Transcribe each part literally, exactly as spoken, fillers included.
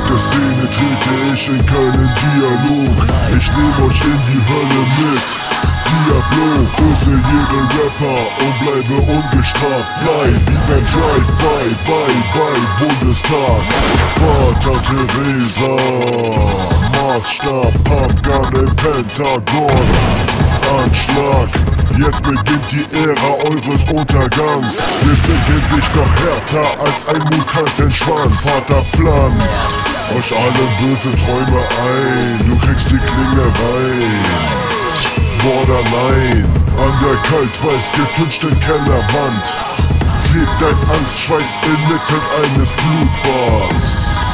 der Szene trete ich in keinen Dialog. Ich nehm euch in die Hölle mit Diablo, böse jeden Rapper und bleibe ungestraft. Bleib wie beim Drive-By, bye, bye, Bundestag. Vater Teresa, Maßstab, Pumpgun im Pentagon. Anschlag, jetzt beginnt die Ära eures Untergangs. Wir finden dich noch härter als ein Mutantenschwanz. Vater pflanzt euch alle böse Träume ein. Du kriegst die Klinge rein. Borderline, an der kalt-weiß getünchten Kellerwand klebt dein Angstschweiß inmitten eines Blutbads.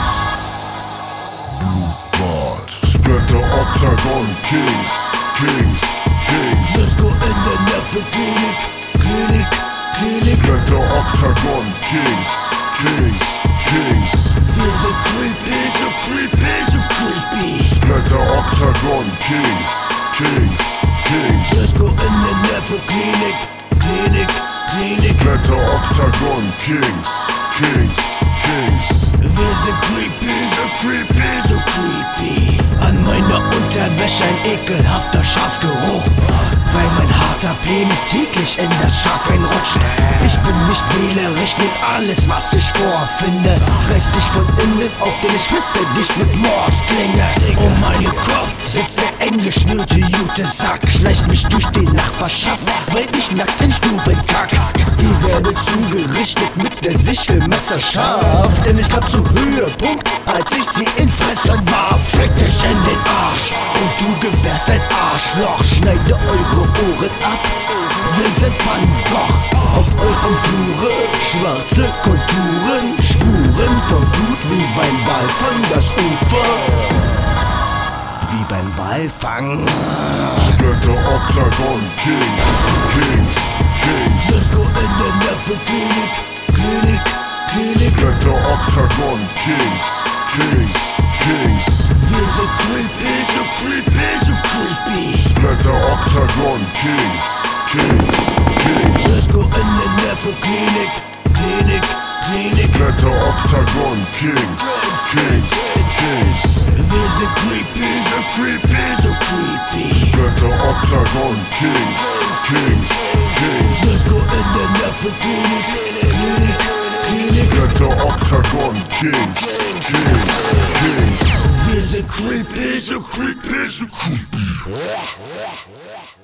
Blutbad. Splatter Octagon Kings, Kings, Kings. Let's go in der Nervenklinik, Klinik, Klinik. Splatter Octagon Kings, Kings, Kings. Wir sind creepy, so creepy, so creepy. Splatter Octagon Kings, Kings, Kings. Let's go in der Nervenklinik, Klinik, Klinik. Splatter Octagon Kings, Kings, Kings. Wir sind creepy, so creepy, so creepy. An meiner Unterwäsche ein ekelhafter Schafsgeruch, weil mein harter Penis täglich in das Schaf reinrutscht. Ich bin nicht wählerisch, nehm alles, was ich vorfinde. Reiß dich von innen auf, denn ich wüsste dich mit Mordsklinge. Um meinen Kopf sitzt der eng geschnürte Jutesack. Schleicht mich durch die Nachbarschaft, weil ich nackt in Stuben kack. Ich werde zugerichtet mit der Sichel messerscharf, denn ich kam zum Höhepunkt, als ich sie in Fressern warf. Fick dich in den Arsch und du gebärst ein Arschloch. Schneide eure Ohren ab, Vincent van Gogh. Auf eurem Flure schwarze Konturen, Spuren von Blut wie beim Walfang. Das Ufer wie beim Walfang. Splatter Octagon Kings, Kings, Kings. Let's go in der Nervenklinik, Klinik, Klinik. Splatter Octagon Kings, Kings, Kings. Wir sind creepy, so creepy, so creepy. Splatter Octagon Kings, Kings, Kings. Let's go in der Nervenklinik, Klinik, Klinik. Splatter Octagon Kings, Kings, Kings. Wir sind creepy, so creepy, so creepy. Splatter Octagon Kings, Kings, Kings. Let's go in der Nervenklinik, Klinik, Klinik. Splatter Octagon Kings, Kings, Kings. Wir sind creepy, so creepy, so creepy.